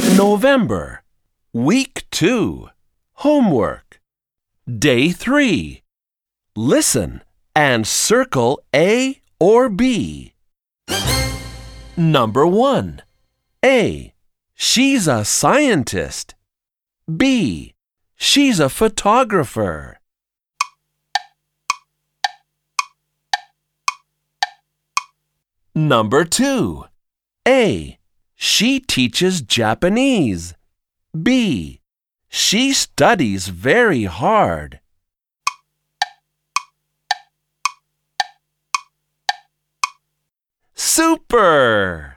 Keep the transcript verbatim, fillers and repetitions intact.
November, Week two, Homework. Day three. Listen and circle A or B. Number one. A. She's a scientist. B. She's a photographer. Number two. A. She teaches Japanese. B. She studies very hard. Super!